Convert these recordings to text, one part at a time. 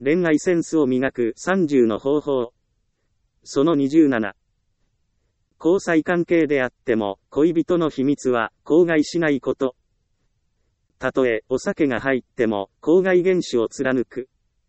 恋愛センスを磨く30の方法。その27。交際関係であっても、恋人の秘密は口外しないこと。たとえお酒が入っても、口外厳守を貫く。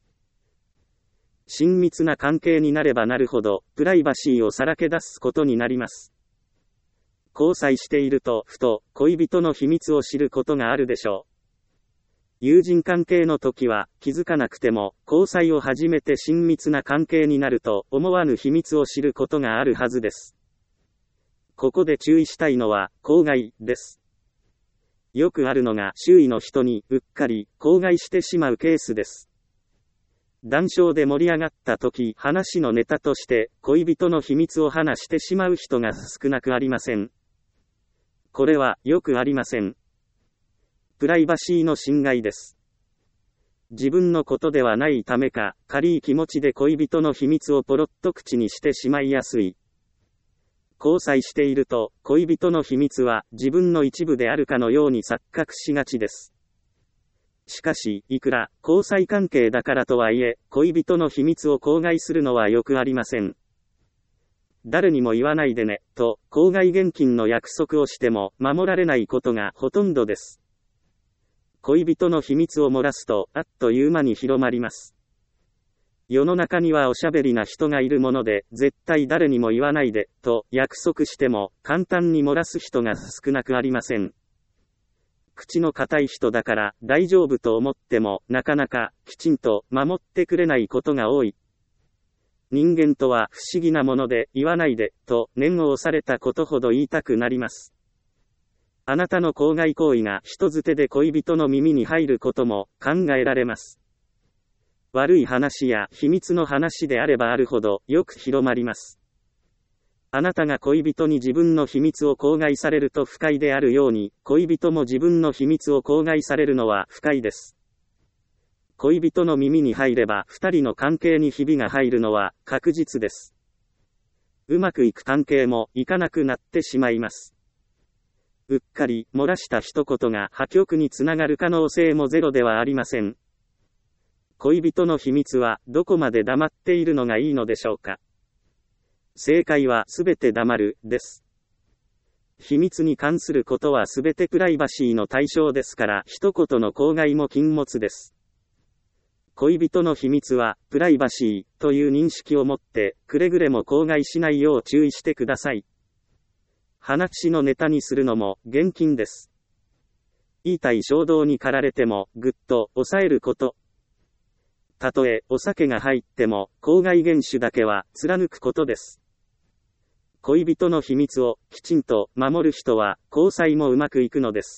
親密な関係になればなるほど、プライバシーをさらけ出すことになります。交際していると、ふと、恋人の秘密を知ることがあるでしょう。友人関係の時は、気づかなくても、交際を始めて親密な関係になると、思わぬ秘密を知ることがあるはずです。ここで注意したいのは、口外です。よくあるのが、周囲の人に、うっかり、口外してしまうケースです。談笑で盛り上がった時、話のネタとして、恋人の秘密を話してしまう人が少なくありません。これは、よくありません。プライバシーの侵害です。自分のことではないためか、軽い気持ちで恋人の秘密をポロッと口にしてしまいやすい。交際していると、恋人の秘密は自分の一部であるかのように錯覚しがちです。しかし、いくら交際関係だからとはいえ、恋人の秘密を口外するのはよくありません。誰にも言わないでね、と、口外厳禁の約束をしても、守られないことがほとんどです。恋人の秘密を漏らすと、あっという間に広まります。世の中にはおしゃべりな人がいるもので、絶対誰にも言わないで、と、約束しても、簡単に漏らす人が少なくありません。口の固い人だから、大丈夫と思っても、なかなか、きちんと、守ってくれないことが多い。人間とは不思議なもので、言わないで、と念を押されたことほど言いたくなります。あなたの口外行為が人づてで恋人の耳に入ることも考えられます。悪い話や秘密の話であればあるほどよく広まります。あなたが恋人に自分の秘密を口外されると不快であるように、恋人も自分の秘密を口外されるのは不快です。恋人の耳に入れば二人の関係にひびが入るのは確実です。うまくいく関係もいかなくなってしまいます。うっかり漏らした一言が破局につながる可能性もゼロではありません。恋人の秘密はどこまで黙っているのがいいのでしょうか。正解はすべて黙るです。秘密に関することはすべてプライバシーの対象ですから、一言の口外も禁物です。恋人の秘密は、プライバシー、という認識を持って、くれぐれも口外しないよう注意してください。話のネタにするのも、厳禁です。言いたい衝動に駆られても、ぐっと、抑えること。たとえ、お酒が入っても、口外厳守だけは、貫くことです。恋人の秘密を、きちんと、守る人は、交際もうまくいくのです。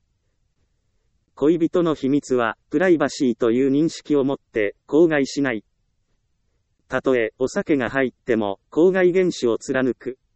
恋人の秘密は、プライバシーという認識を持って、口外しない。たとえ、お酒が入っても、口外厳守を貫く。